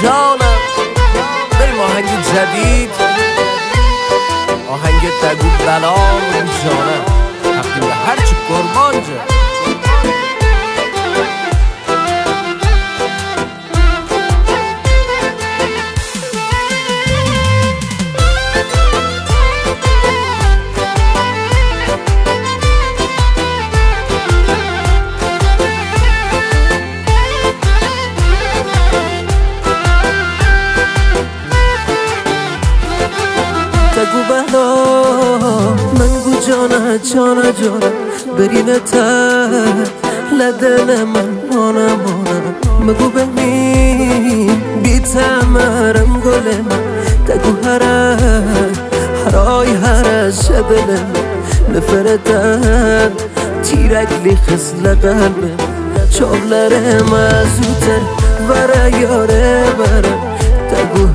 جانم. بریم آهنگ جدید، آهنگ تگو بلام رو جانم، تقدیم به هرچی قربان جا. تگو بلا منگو جانه برینه تر لدل من مانم مگو ببین بی تمرم گل من تگو هرای شدل من نفرتن تیرک لی خسل قلبم چابلر مزوتر وره یاره وره تگو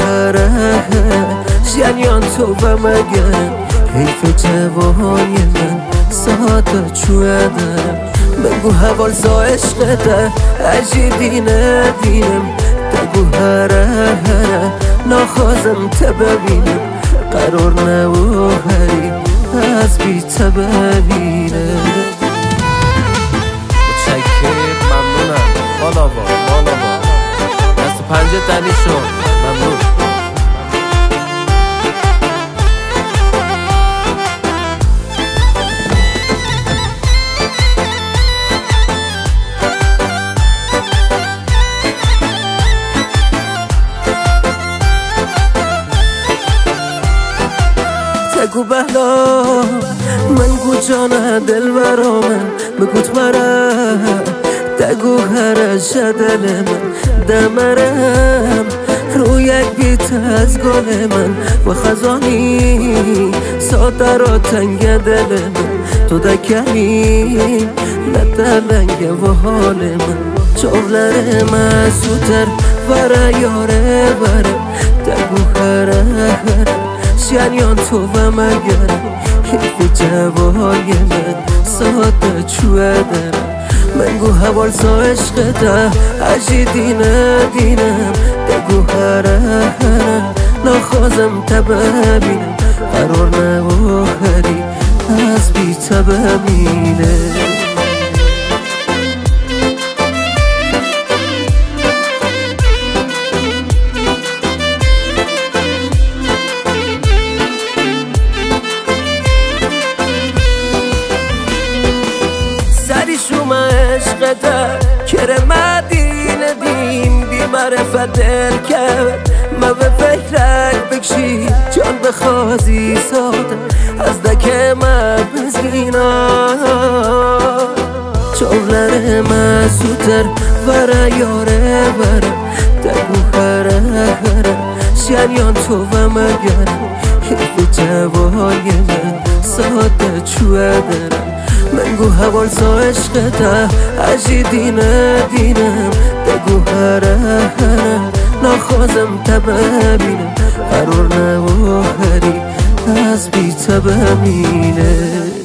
جریان تو و مگرم حیف جوانی من ساعت چوه دارم بگو حوال زا عشقته عجی دینم تگو هره ناخوازم تا ببینم قرار نبو هری از بی تا ببینم. متشکر، ممنونم. بالا دست پنجه تنی شد. ممنون. تگو بلا منگو جانه دل برامن بگوت مرم تگو هرش دل من دمرم رو یک بیت از گل من و خزانی ساده را تنگ دل من تو دکنی ندلنگ و حال من چولر مسوتر وره یاره وره تگو هره جریان تو و مگرم حیف جوای من ساعت چوه دارم منگو حوال زا عشقته عجی دینم تگو هره ناخوازم تا ببینم قرار نبو هری از بی تا ببینم. شوم عشقته کره مدینه دیم بی معرفت دل کرد ما به فکرک بکشی جان بخوازی ساده از دکه ما بزگینا چولر مسوتر وره یاره وره تگو هره جریان تو و مگرم حیف جوای من ساده چوه دارم منگو حوال زا عشقته عجی دینم تگو هره ناخوازم تا ببینم قرار نبو هری از بی تا ببینم.